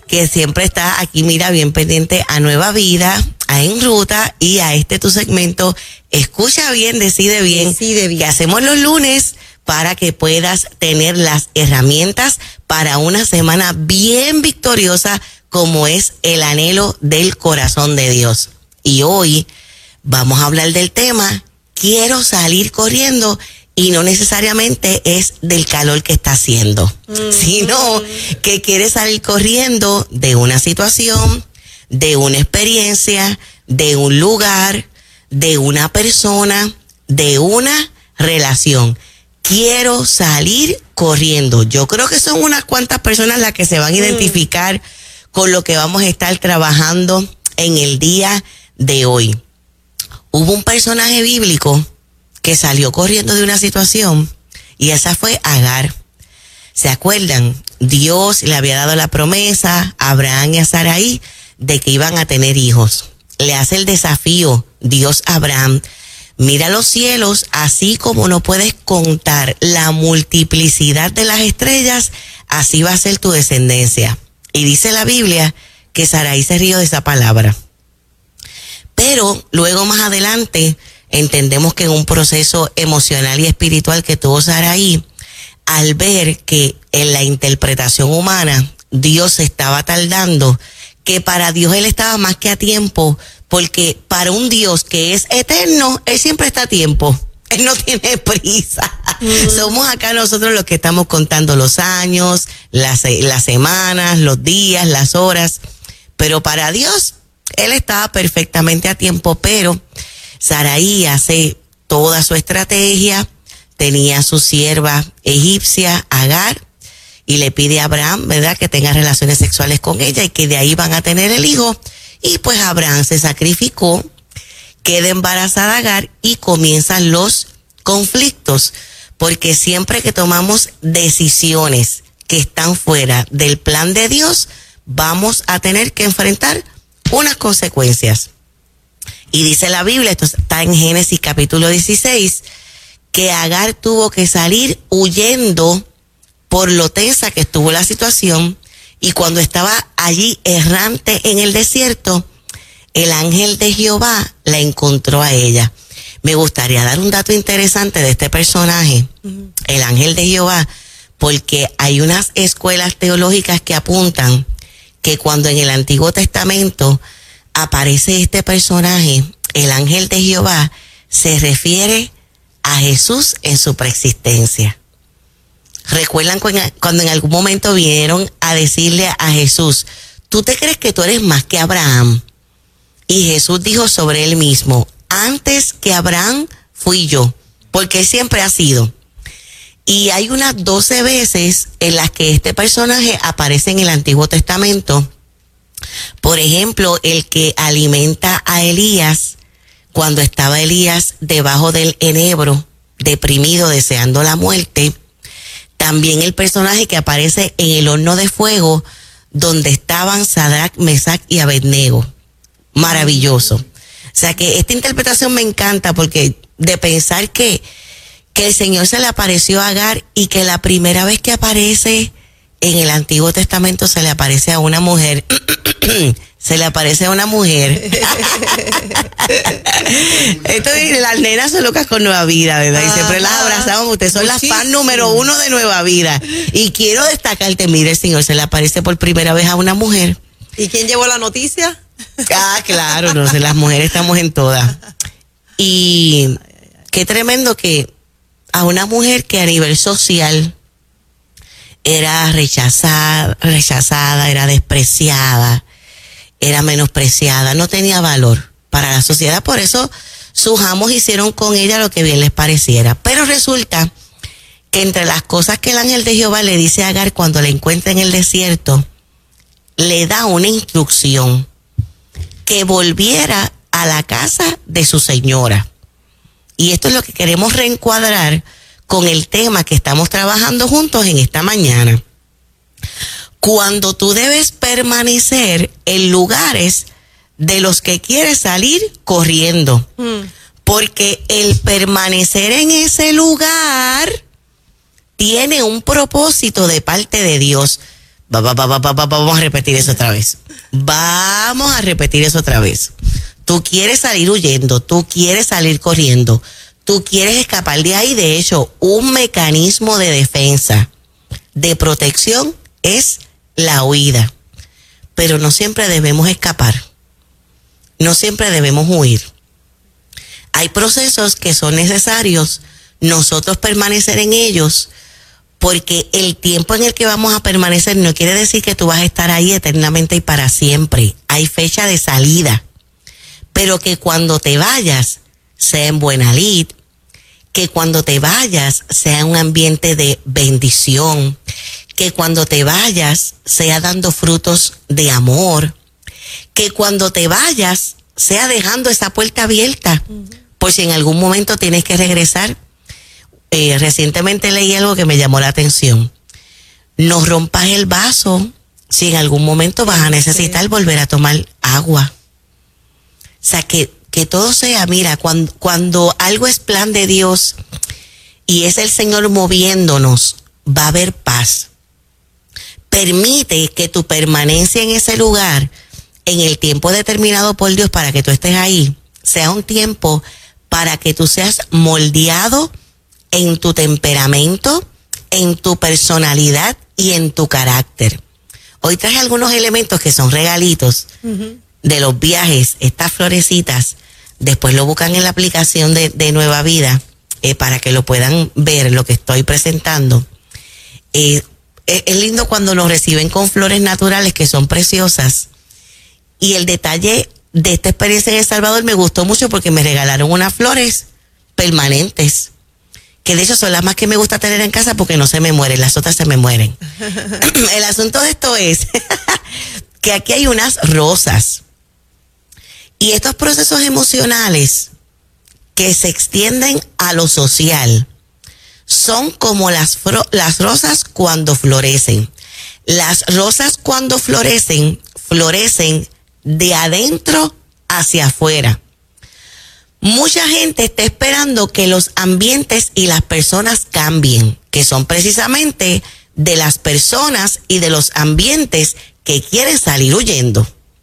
que siempre está aquí, mira, bien pendiente a Nueva Vida, a En Ruta y a tu segmento Escucha Bien, Decide Bien, que hacemos los lunes para que puedas tener las herramientas para una semana bien victoriosa como es el anhelo del corazón de Dios. Y hoy vamos a hablar del tema, quiero salir corriendo, y no necesariamente es del calor que está haciendo, sino que quieres salir corriendo de una situación, de una experiencia, de un lugar, de una persona, de una relación. Quiero salir corriendo. Yo creo que son unas cuantas personas las que se van a identificar con lo que vamos a estar trabajando en el día de hoy. Hubo un personaje bíblico que salió corriendo de una situación y esa fue Agar. ¿Se acuerdan? Dios le había dado la promesa a Abraham y a Sarai de que iban a tener hijos. Le hace el desafío Dios a Abraham. Mira los cielos, así como no puedes contar la multiplicidad de las estrellas, así va a ser tu descendencia. Y dice la Biblia que Sarai se rió de esa palabra. Pero luego más adelante entendemos que en un proceso emocional y espiritual que tuvo Sarai, al ver que en la interpretación humana Dios se estaba tardando, que para Dios él estaba más que a tiempo, porque para un Dios que es eterno, él siempre está a tiempo. Él no tiene prisa. Somos acá nosotros los que estamos contando los años, las semanas, los días, las horas. Pero para Dios, él estaba perfectamente a tiempo, pero Sarai hace toda su estrategia, tenía su sierva egipcia, Agar, y le pide a Abraham, ¿verdad?, que tenga relaciones sexuales con ella y que de ahí van a tener el hijo. Y pues Abraham se sacrificó, queda embarazada Agar y comienzan los conflictos, porque siempre que tomamos decisiones que están fuera del plan de Dios, vamos a tener que enfrentar unas consecuencias. Y dice la Biblia, esto está en Génesis capítulo 16, que Agar tuvo que salir huyendo por lo tensa que estuvo la situación, y cuando estaba allí errante en el desierto, el ángel de Jehová la encontró a ella. Me gustaría dar un dato interesante de este personaje, el ángel de Jehová, porque hay unas escuelas teológicas que apuntan que cuando en el Antiguo Testamento aparece este personaje, el ángel de Jehová, se refiere a Jesús en su preexistencia. ¿Recuerdan cuando en algún momento vinieron a decirle a Jesús, tú te crees que tú eres más que Abraham? Y Jesús dijo sobre él mismo, antes que Abraham fui yo, porque él siempre ha sido. Y hay unas 12 veces en las que este personaje aparece en el Antiguo Testamento. Por ejemplo, el que alimenta a Elías, cuando estaba Elías debajo del enebro, deprimido, deseando la muerte. También el personaje que aparece en el horno de fuego, donde estaban Sadrach, Mesach y Abednego. Maravilloso. O sea que esta interpretación me encanta, porque de pensar que el Señor se le apareció a Agar y que la primera vez que aparece en el Antiguo Testamento se le aparece a una mujer. Se le aparece a una mujer. Las nenas son locas con Nueva Vida, ¿verdad? Y siempre las abrazamos. Ustedes son las fan número 1 de Nueva Vida. Y quiero destacarte, mire, el Señor se le aparece por primera vez a una mujer. ¿Y quién llevó la noticia? Claro, no sé, las mujeres estamos en todas. Y qué tremendo que a una mujer que a nivel social era rechazada, era despreciada, era menospreciada, no tenía valor para la sociedad. Por eso sus amos hicieron con ella lo que bien les pareciera. Pero resulta que entre las cosas que el ángel de Jehová le dice a Agar cuando la encuentra en el desierto, le da una instrucción, que volviera a la casa de su señora. Y esto es lo que queremos reencuadrar con el tema que estamos trabajando juntos en esta mañana. Cuando tú debes permanecer en lugares de los que quieres salir corriendo. Porque el permanecer en ese lugar tiene un propósito de parte de Dios. Vamos a repetir eso otra vez. Vamos a repetir eso otra vez. Tú quieres salir huyendo, tú quieres salir corriendo, tú quieres escapar de ahí. De hecho, un mecanismo de defensa, de protección, es la huida. Pero no siempre debemos escapar. No siempre debemos huir. Hay procesos que son necesarios nosotros permanecer en ellos, porque el tiempo en el que vamos a permanecer no quiere decir que tú vas a estar ahí eternamente y para siempre. Hay fecha de salida. Pero que cuando te vayas sea en buena lid, que cuando te vayas sea un ambiente de bendición, que cuando te vayas sea dando frutos de amor, que cuando te vayas sea dejando esa puerta abierta, por si en algún momento tienes que regresar. Recientemente leí algo que me llamó la atención. No rompas el vaso si en algún momento vas a necesitar volver a tomar agua. O sea, que todo sea, mira, cuando algo es plan de Dios y es el Señor moviéndonos, va a haber paz. Permite que tu permanencia en ese lugar, en el tiempo determinado por Dios para que tú estés ahí, sea un tiempo para que tú seas moldeado en tu temperamento, en tu personalidad y en tu carácter. Hoy traje algunos elementos que son regalitos de los viajes, estas florecitas. Después lo buscan en la aplicación de Nueva Vida para que lo puedan ver, lo que estoy presentando. Es lindo cuando nos reciben con flores naturales que son preciosas. Y el detalle de esta experiencia en El Salvador me gustó mucho porque me regalaron unas flores permanentes, que de hecho son las más que me gusta tener en casa porque no se me mueren, las otras se me mueren. El asunto de esto es que aquí hay unas rosas. Y estos procesos emocionales que se extienden a lo social son como las rosas cuando florecen. Las rosas cuando florecen de adentro hacia afuera. Mucha gente está esperando que los ambientes y las personas cambien, que son precisamente de las personas y de los ambientes que quieren salir huyendo.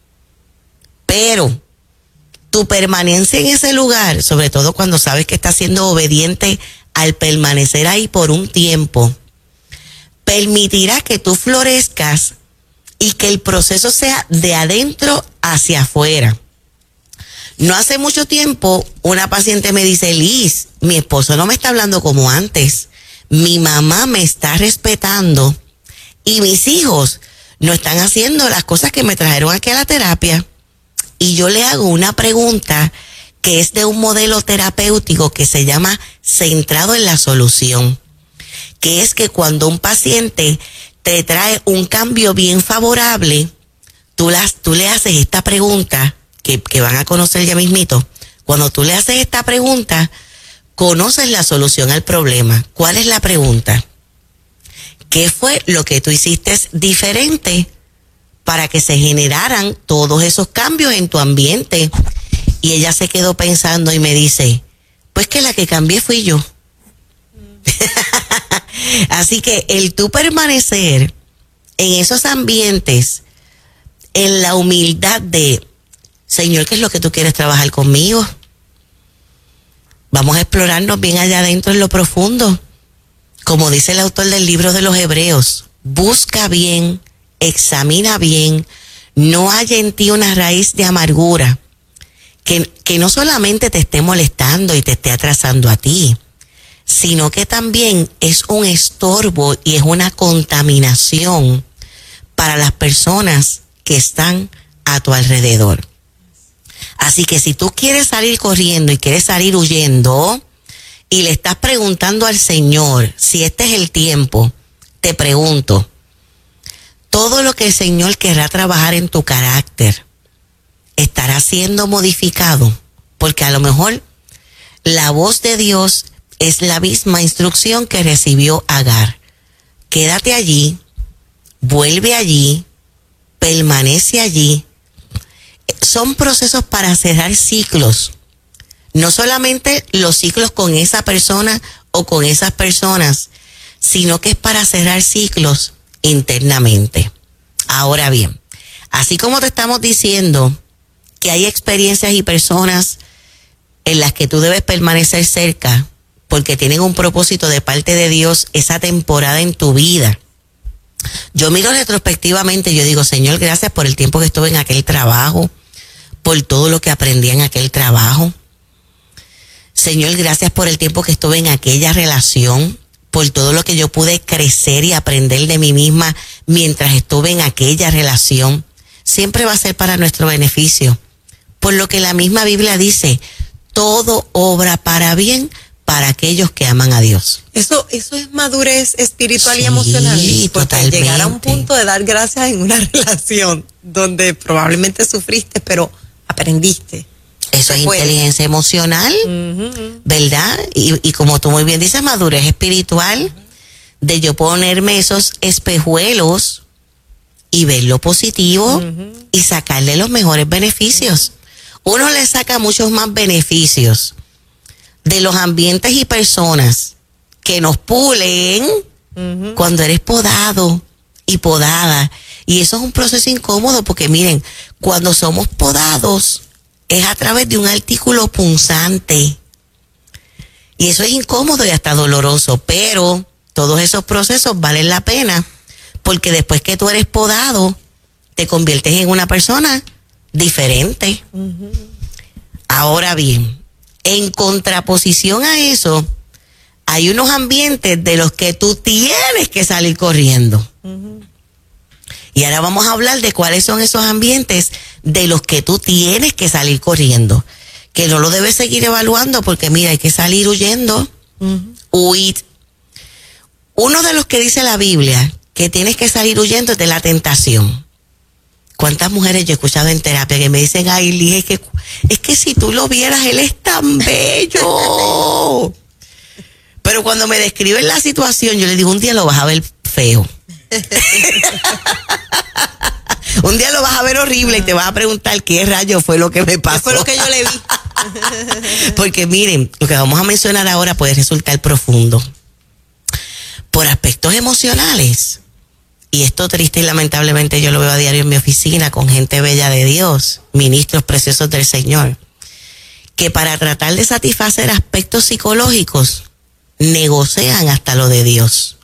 Pero tu permanencia en ese lugar, sobre todo cuando sabes que estás siendo obediente al permanecer ahí por un tiempo, permitirá que tú florezcas y que el proceso sea de adentro hacia afuera. No hace mucho tiempo, una paciente me dice: Liz, mi esposo no me está hablando como antes. Mi mamá me está respetando y mis hijos no están haciendo las cosas que me trajeron aquí a la terapia. Y yo le hago una pregunta que es de un modelo terapéutico que se llama centrado en la solución, que es que cuando un paciente te trae un cambio bien favorable, tú le haces esta pregunta que van a conocer ya mismito. Cuando tú le haces esta pregunta, conoces la solución al problema. ¿Cuál es la pregunta? ¿Qué fue lo que tú hiciste diferente para que se generaran todos esos cambios en tu ambiente? Y ella se quedó pensando y me dice: pues que la que cambié fui yo. Así que el tú permanecer en esos ambientes, en la humildad de: Señor, ¿qué es lo que tú quieres trabajar conmigo? Vamos a explorarnos bien allá adentro en lo profundo. Como dice el autor del libro de los Hebreos, busca bien, examina bien, no haya en ti una raíz de amargura que no solamente te esté molestando y te esté atrasando a ti, sino que también es un estorbo y es una contaminación para las personas que están a tu alrededor. Así que si tú quieres salir corriendo y quieres salir huyendo y le estás preguntando al Señor si este es el tiempo, te pregunto, todo lo que el Señor querrá trabajar en tu carácter estará siendo modificado, porque a lo mejor la voz de Dios es la misma instrucción que recibió Agar. Quédate allí, vuelve allí, permanece allí. Son procesos para cerrar ciclos, no solamente los ciclos con esa persona o con esas personas, sino que es para cerrar ciclos internamente. Ahora bien, así como te estamos diciendo que hay experiencias y personas en las que tú debes permanecer cerca porque tienen un propósito de parte de Dios esa temporada en tu vida. Yo miro retrospectivamente y yo digo, Señor, gracias por el tiempo que estuve en aquel trabajo, por todo lo que aprendí en aquel trabajo. Señor, gracias por el tiempo que estuve en aquella relación, por todo lo que yo pude crecer y aprender de mí misma mientras estuve en aquella relación. Siempre va a ser para nuestro beneficio. Por lo que la misma Biblia dice, todo obra para bien para aquellos que aman a Dios. Eso es madurez espiritual Sí, y emocional. Porque totalmente. llegar a un punto de dar gracias en una relación donde probablemente sufriste, pero aprendiste. Eso es puede. inteligencia emocional, ¿verdad? Y como tú muy bien dices, madurez espiritual, de yo ponerme esos espejuelos y ver lo positivo y sacarle los mejores beneficios. Uno le saca muchos más beneficios de los ambientes y personas que nos pulen cuando eres podado y podada. Y eso es un proceso incómodo porque miren, cuando somos podados es a través de un artículo punzante. Y eso es incómodo y hasta doloroso, pero todos esos procesos valen la pena porque después que tú eres podado, te conviertes en una persona diferente. Ahora bien, en contraposición a eso, hay unos ambientes de los que tú tienes que salir corriendo. Y ahora vamos a hablar de cuáles son esos ambientes de los que tú tienes que salir corriendo. Que no lo debes seguir evaluando porque mira, hay que salir huyendo. Huir. Uno de los que dice la Biblia que tienes que salir huyendo es de la tentación. ¿Cuántas mujeres yo he escuchado en terapia que me dicen, ay, Liz, es que si tú lo vieras, él es tan bello? Pero cuando me describen la situación, yo le digo, un día lo vas a ver feo. Un día lo vas a ver horrible y te vas a preguntar qué rayo fue lo que me pasó. ¿Qué fue lo que yo le vi? Porque miren, lo que vamos a mencionar ahora puede resultar profundo. Por aspectos emocionales, y esto triste y lamentablemente yo lo veo a diario en mi oficina con gente bella de Dios, ministros preciosos del Señor, que para tratar de satisfacer aspectos psicológicos negocian hasta lo de Dios.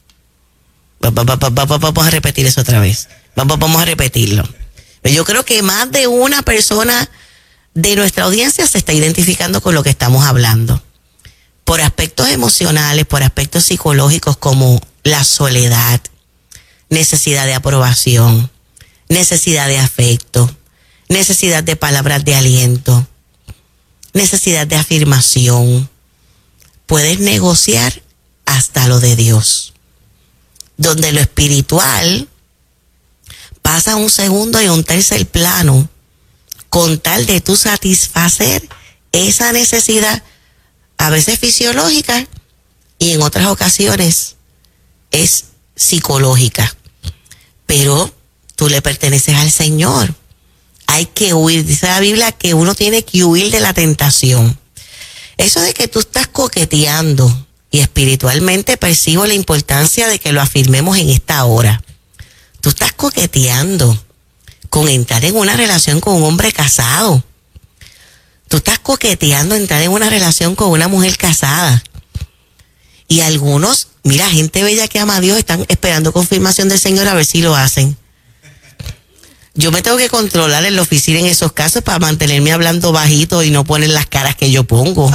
Vamos a repetir eso otra vez. Vamos a repetirlo. Yo creo que más de una persona de nuestra audiencia se está identificando con lo que estamos hablando. Por aspectos emocionales, por aspectos psicológicos como la soledad, necesidad de aprobación, necesidad de afecto, necesidad de palabras de aliento, necesidad de afirmación. Puedes negociar hasta lo de Dios, donde lo espiritual pasa a un segundo y a un tercer plano con tal de tú satisfacer esa necesidad, a veces fisiológica y en otras ocasiones es psicológica. Pero tú le perteneces al Señor. Hay que huir. Dice la Biblia que uno tiene que huir de la tentación. Eso de que tú estás coqueteando, y espiritualmente percibo la importancia de que lo afirmemos en esta hora. Tú estás coqueteando con entrar en una relación con un hombre casado. Tú estás coqueteando entrar en una relación con una mujer casada. Y algunos, mira, gente bella que ama a Dios, están esperando confirmación del Señor a ver si lo hacen. Yo me tengo que controlar en la oficina en esos casos para mantenerme hablando bajito y no poner las caras que yo pongo.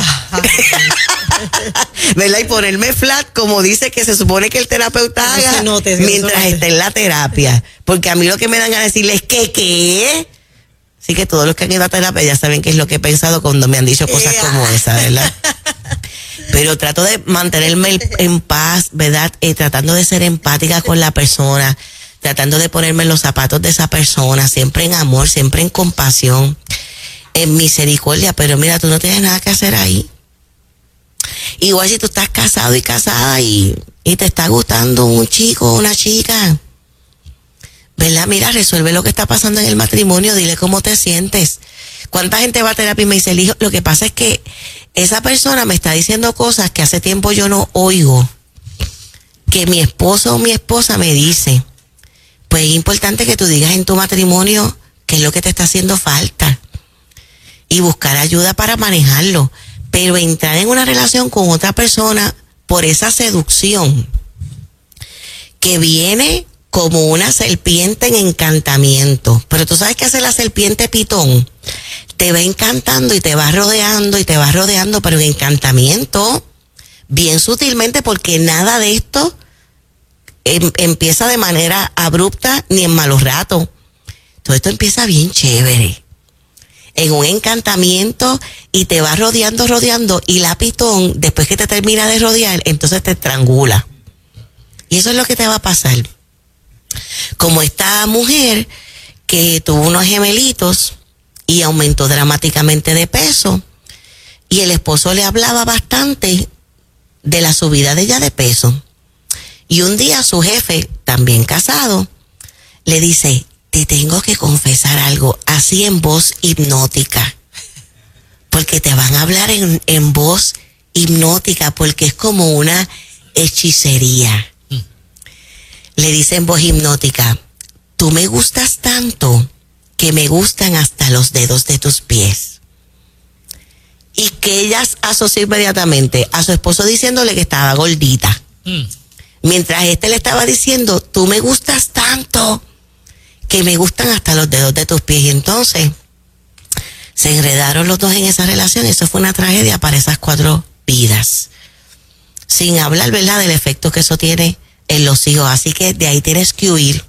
¿Verdad? Y ponerme flat, como dice que se supone que el terapeuta haga mientras esté en la terapia. Porque a mí lo que me dan a decirles es que, ¿qué? Así que todos los que han ido a terapia ya saben qué es lo que he pensado cuando me han dicho cosas como esa, ¿verdad? Pero trato de mantenerme en paz, ¿verdad? Tratando de ser empática con la persona, tratando de ponerme en los zapatos de esa persona, siempre en amor, siempre en compasión, en misericordia. Pero mira, tú no tienes nada que hacer ahí. Igual si tú estás casado y casada y te está gustando un chico o una chica, ¿verdad? Mira, resuelve lo que está pasando en el matrimonio, dile cómo te sientes. ¿Cuánta gente va a terapia y me dice, hijo, lo que pasa es que esa persona me está diciendo cosas que hace tiempo yo no oigo, que mi esposo o mi esposa me dice? pues es importante que tú digas en tu matrimonio qué es lo que te está haciendo falta y buscar ayuda para manejarlo. Pero entrar en una relación con otra persona por esa seducción que viene como una serpiente en encantamiento. Pero tú sabes qué hace la serpiente pitón. Te va encantando y te va rodeando y te va rodeando, pero en encantamiento, bien sutilmente, porque nada de esto empieza de manera abrupta ni en malos ratos. Todo esto empieza bien chévere, en un encantamiento, y te va rodeando, y la pitón, después que te termina de rodear, entonces te estrangula. Y eso es lo que te va a pasar. Como esta mujer que tuvo unos gemelitos y aumentó dramáticamente de peso, y el esposo le hablaba bastante de la subida de ella de peso. Y un día su jefe, también casado, le dice: te tengo que confesar algo, así en voz hipnótica, porque te van a hablar en voz hipnótica, porque es como una hechicería. Le dice en voz hipnótica: tú me gustas tanto que me gustan hasta los dedos de tus pies. Y que ella asoció inmediatamente a su esposo diciéndole que estaba gordita. Mientras le estaba diciendo: tú me gustas tanto que me gustan hasta los dedos de tus pies. Y entonces se enredaron los dos en esa relación. Eso fue una tragedia para esas 4 vidas. Sin hablar, ¿verdad?, del efecto que eso tiene en los hijos. Así que de ahí tienes que huir.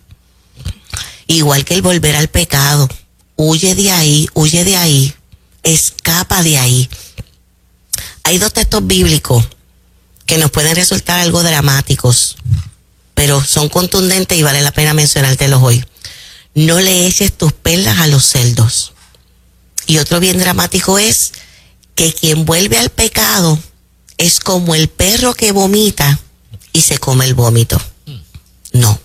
Igual que el volver al pecado. Huye de ahí, escapa de ahí. Hay 2 textos bíblicos que nos pueden resultar algo dramáticos, pero son contundentes y vale la pena mencionártelos hoy. No le eches tus perlas a los cerdos. Y otro bien dramático es que quien vuelve al pecado es como el perro que vomita y se come el vómito. No.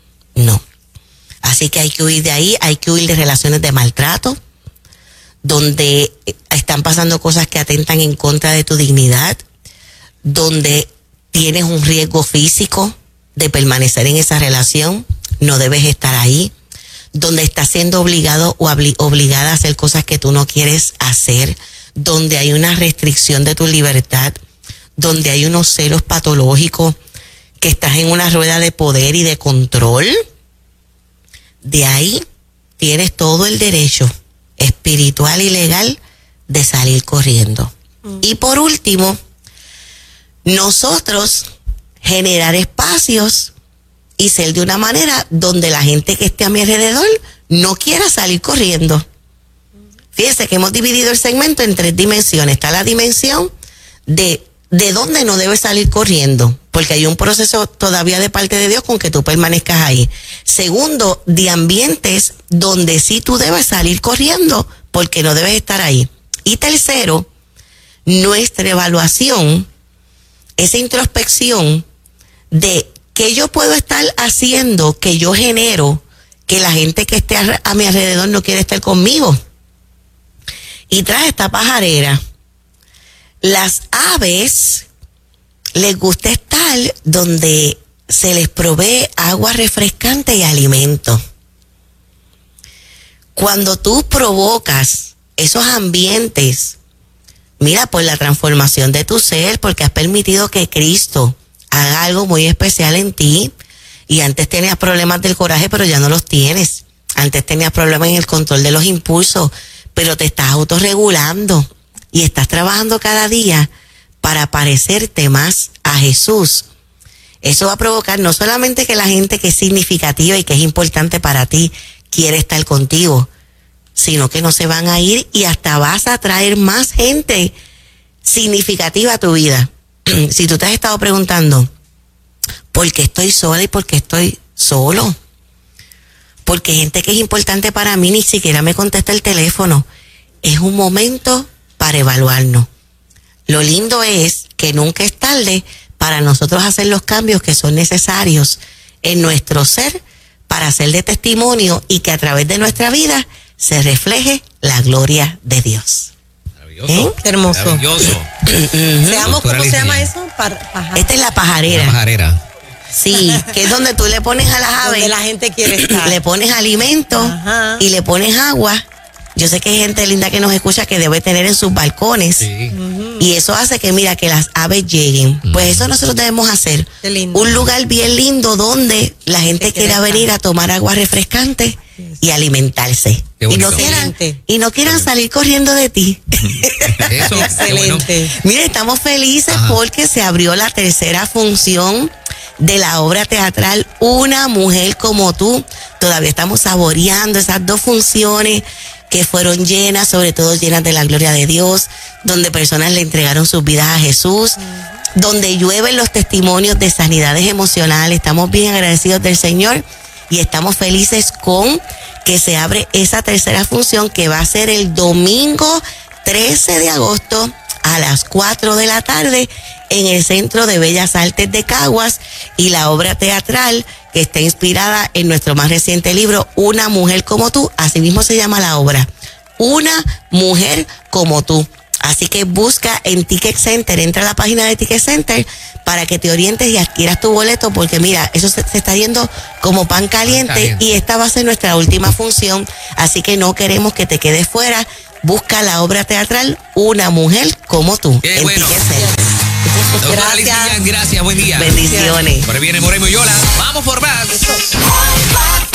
Así que hay que huir de ahí, hay que huir de relaciones de maltrato, donde están pasando cosas que atentan en contra de tu dignidad, donde tienes un riesgo físico de permanecer en esa relación, no debes estar ahí, donde estás siendo obligado o obligada a hacer cosas que tú no quieres hacer, donde hay una restricción de tu libertad, donde hay unos celos patológicos, que estás en una rueda de poder y de control. De ahí tienes todo el derecho espiritual y legal de salir corriendo. Y por último, nosotros generar espacios y ser de una manera donde la gente que esté a mi alrededor no quiera salir corriendo. Fíjense que hemos dividido el segmento en 3 dimensiones. Está la dimensión de dónde no debes salir corriendo, porque hay un proceso todavía de parte de Dios con que tú permanezcas ahí. Segundo, de ambientes donde sí tú debes salir corriendo, porque no debes estar ahí. Y tercero, nuestra evaluación, esa introspección de qué yo puedo estar haciendo, que yo genero, que la gente que esté a mi alrededor no quiere estar conmigo. Y tras esta pajarera, las aves les gusta estar donde se les provee agua refrescante y alimento. Cuando tú provocas esos ambientes, mira, por la transformación de tu ser, porque has permitido que Cristo haga algo muy especial en ti, y antes tenías problemas del coraje, pero ya no los tienes. Antes tenías problemas en el control de los impulsos, pero te estás autorregulando y estás trabajando cada día para parecerte más a Jesús. Eso va a provocar no solamente que la gente que es significativa y que es importante para ti quiere estar contigo, sino que no se van a ir, y hasta vas a traer más gente significativa a tu vida. Si tú te has estado preguntando, ¿por qué estoy sola y por qué estoy solo? Porque gente que es importante para mí ni siquiera me contesta el teléfono. Es un momento para evaluarnos. Lo lindo es que nunca es tarde para nosotros hacer los cambios que son necesarios en nuestro ser para ser de testimonio, y que a través de nuestra vida se refleje la gloria de Dios. Maravilloso. Qué hermoso. Maravilloso. Veamos cómo se llama eso. Esta es la pajarera. La pajarera. Sí, que es donde tú le pones a las aves. Donde la gente quiere estar. Le pones alimento. Ajá. Y le pones agua. Yo sé que hay gente linda que nos escucha que debe tener en sus balcones. Sí. Y eso hace que, mira, que las aves lleguen. Pues eso nosotros debemos hacer. Qué lindo. Un lugar bien lindo donde la gente quiera venir a tomar agua refrescante y alimentarse. Y no quieran salir corriendo de ti. Eso, excelente. Bueno. Mire, estamos felices porque se abrió la tercera función de la obra teatral Una Mujer Como Tú. Todavía estamos saboreando esas 2 funciones que fueron llenas, sobre todo llenas de la gloria de Dios, donde personas le entregaron sus vidas a Jesús, donde llueven los testimonios de sanidades emocionales. Estamos bien agradecidos del Señor y estamos felices con que se abre esa tercera función que va a ser el domingo 13 de agosto a las 4 de la tarde en el Centro de Bellas Artes de Caguas, y la obra teatral que está inspirada en nuestro más reciente libro, Una Mujer Como Tú. Así mismo se llama la obra, Una Mujer Como Tú. Así que busca en Ticket Center, entra a la página de Ticket Center para que te orientes y adquieras tu boleto, porque mira, eso se está yendo como pan caliente y esta va a ser nuestra última función, así que no queremos que te quedes fuera. Busca la obra teatral Una Mujer Como Tú en bueno. Ticket Center. Doctora Alicia, gracias, buen día. Bendiciones. Por ahí viene Moreno y Yola. Vamos por más.